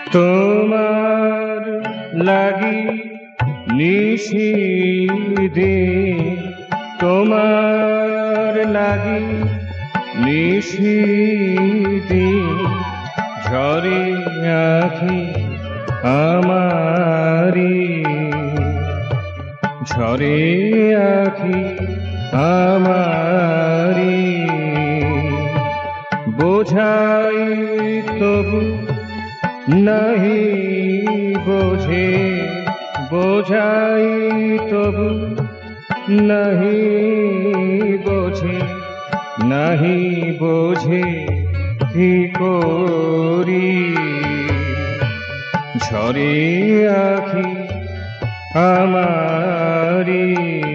তোমার লাগি নিশিদিন, তোমার লাগি নিশিদিন ঝরে আঁখি আমারি, ঝরে আঁখি আমারি। বোঝাই তবু নাহি বোঝে, বোঝাই তবু নাহি বোঝে, নাহি বোঝে কি করি। ঝরে আঁখি আমারি,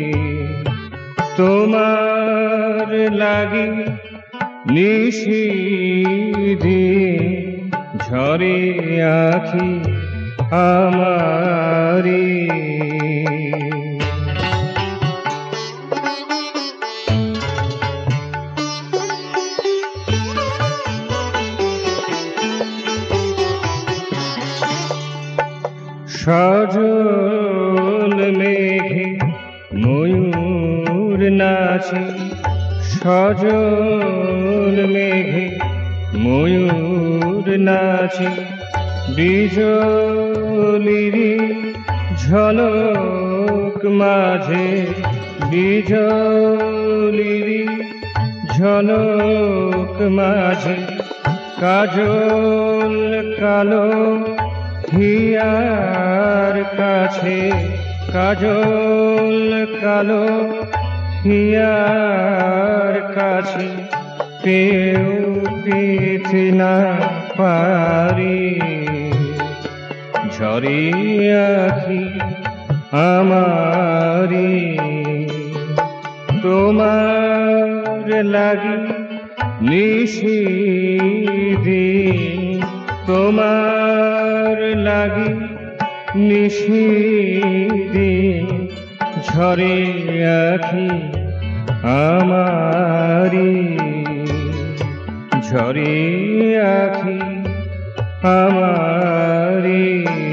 তোমার লাগি নিশিদিন ঝরে আঁখি আমারি। সজল মেঘে ময়ূর নাচে, সজল মেঘে ময়ূর নাচে। বিজলিরি ঝলক মাঝে, বিজলিরি ঝলক মাঝে। কাজল কালো হিয়ার কাছে, কাজল কালো হিয়ার কাছে। পেও পেতে না পারি, ঝরে আঁখি আমারি। তোমার লাগি নিশিদিন, তোমার লাগি নিশিদিন ঝরে আঁখি আমারি, ঝরে আঁখি আমারি।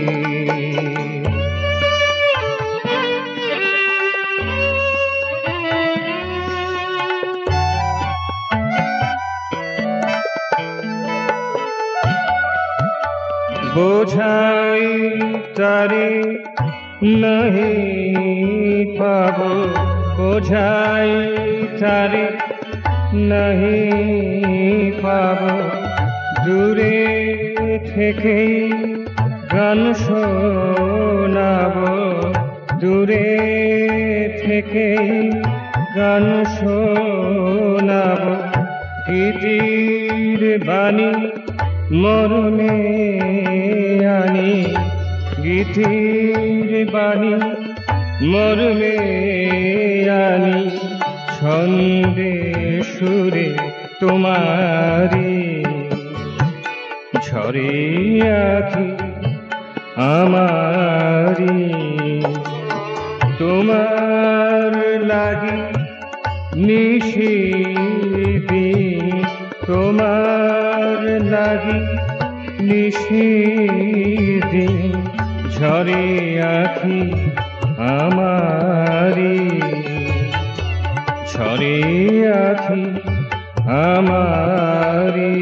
বোঝাই তারে নাহি পাবো, বোঝাই তারে নাহি পাবো। দূরে থেকে গান শোনাবো, দূরে থেকে গান শোনাবো। গীতির বাণী মরণে আনি, গীতির বাণী মরণে আনি। ছন্দে সুরে তোমারি, ঝরে আঁখি আমারি। তোমার লাগি নিশিদিন, তোমার লাগি নিশিদিন ঝরে আঁখি আমারি, ঝরে আঁখি আমারি।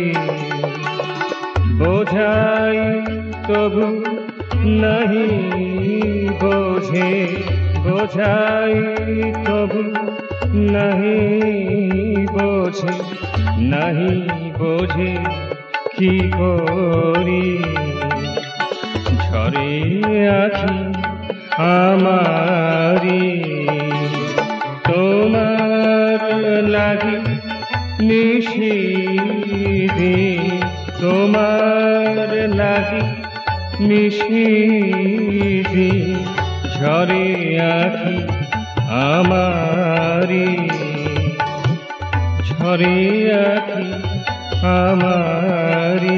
বোঝাই তবু নাহি বোঝে, বোঝাই তবু নাহি বোঝে, নাহি বোঝে কি করি। ঝরে আঁখি আমারি, তোমার লাগি নিশিদিন, তোমার লাগি নিশিদিন ঝরে আঁখি আমারি, ঝরে আঁখি আমারি।